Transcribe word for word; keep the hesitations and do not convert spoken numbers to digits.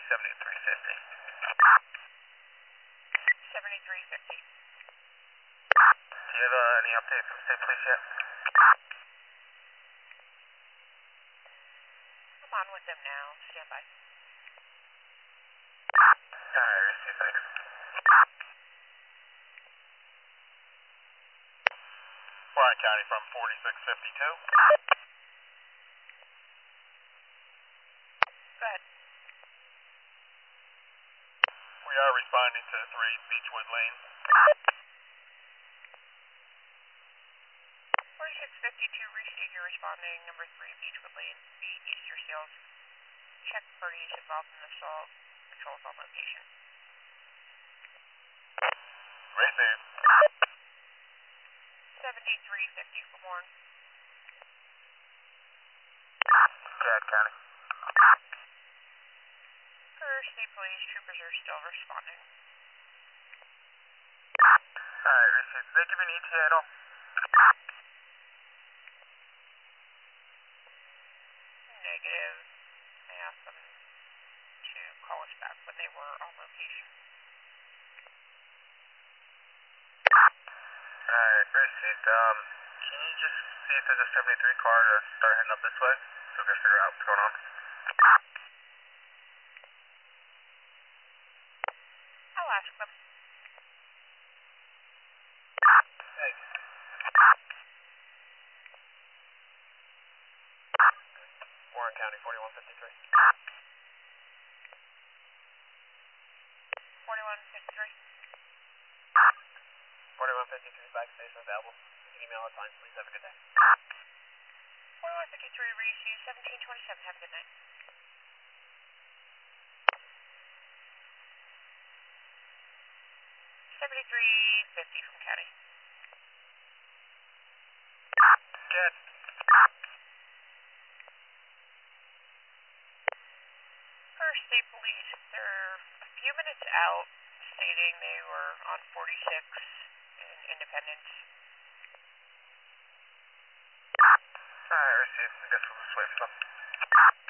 seventy-three fifty. seventy-three fifty. Do you have uh, any update from state police yet? I'm on with them now. Stand by. Alright, receive, thanks. Warren County from forty-six fifty-two. Go ahead. We are responding to three Beechwood Lane. forty-six fifty-two, restate your responding. Number three, Beechwood Lane, B, Easter Seals. Check parties involved in the assault. Patrols on location. Receive. seventy-three fifty for Warren. Chad County. First, state police troopers are still responding. Alright, receive. Did they give you an E T A at all? Negative. I asked them to call us back when they were on location. Alright, received. Um, can you just see if there's a seventy-three car to start heading up this way? So we can figure out what's going on. I'll ask them. Thanks. Warren County, forty-one fifty-three. forty-one fifty-three. forty-one fifty-three, bike station available. You can email us line, please. Have a good day. forty-one fifty-three, receive. seventeen twenty-seven, have a good night. seventy-three fifty from County. Good. First, state police, they're a few minutes out, stating they were on forty-six in Independence. Alright, received. I guess we'll just wait for them.